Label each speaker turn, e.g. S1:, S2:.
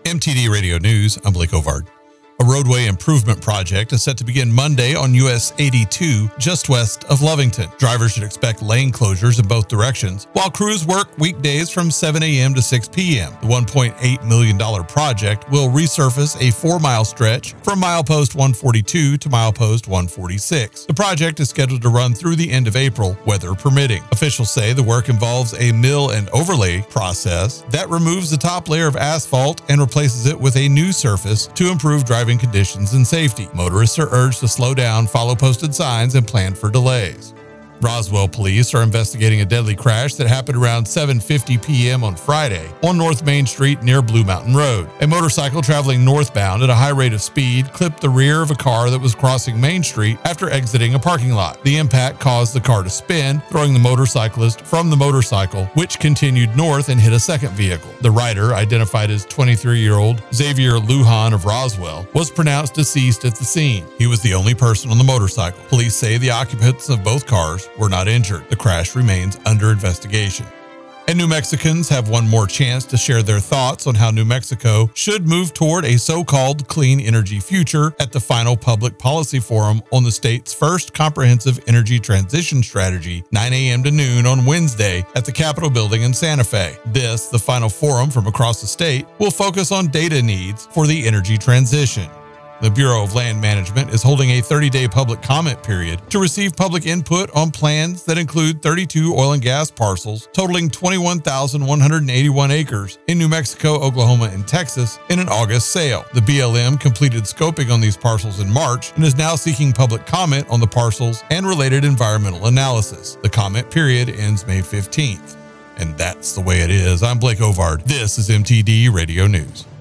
S1: MTD Radio News, I'm Blake Ovard. A roadway improvement project is set to begin Monday on US 82, just west of Lovington. Drivers should expect lane closures in both directions, while crews work weekdays from 7 a.m. to 6 p.m. The $1.8 million project will resurface a 4-mile stretch from milepost 142 to milepost 146. The project is scheduled to run through the end of April, weather permitting. Officials say the work involves a mill and overlay process that removes the top layer of asphalt and replaces it with a new surface to improve driving conditions and safety. Motorists are urged to slow down, follow posted signs, and plan for delays. Roswell police are investigating a deadly crash that happened around 7:50 p.m. on Friday on North Main Street near Blue Mountain Road. A motorcycle traveling northbound at a high rate of speed clipped the rear of a car that was crossing Main Street after exiting a parking lot. The impact caused the car to spin, throwing the motorcyclist from the motorcycle, which continued north and hit a second vehicle. The rider, identified as 23-year-old Xavier Lujan of Roswell, was pronounced deceased at the scene. He was the only person on the motorcycle. Police say the occupants of both cars were not injured. The crash remains under investigation. And New Mexicans have one more chance to share their thoughts on how New Mexico should move toward a so-called clean energy future at the final public policy forum on the state's first comprehensive energy transition strategy, 9 a.m. to noon on Wednesday at the Capitol building in Santa Fe. This, the final forum from across the state, will focus on data needs for the energy transition. The Bureau of Land Management is holding a 30-day public comment period to receive public input on plans that include 32 oil and gas parcels totaling 21,181 acres in New Mexico, Oklahoma, and Texas in an August sale. The BLM completed scoping on these parcels in March and is now seeking public comment on the parcels and related environmental analysis. The comment period ends May 15th. And that's the way it is. I'm Blake Ovard. This is MTD Radio News.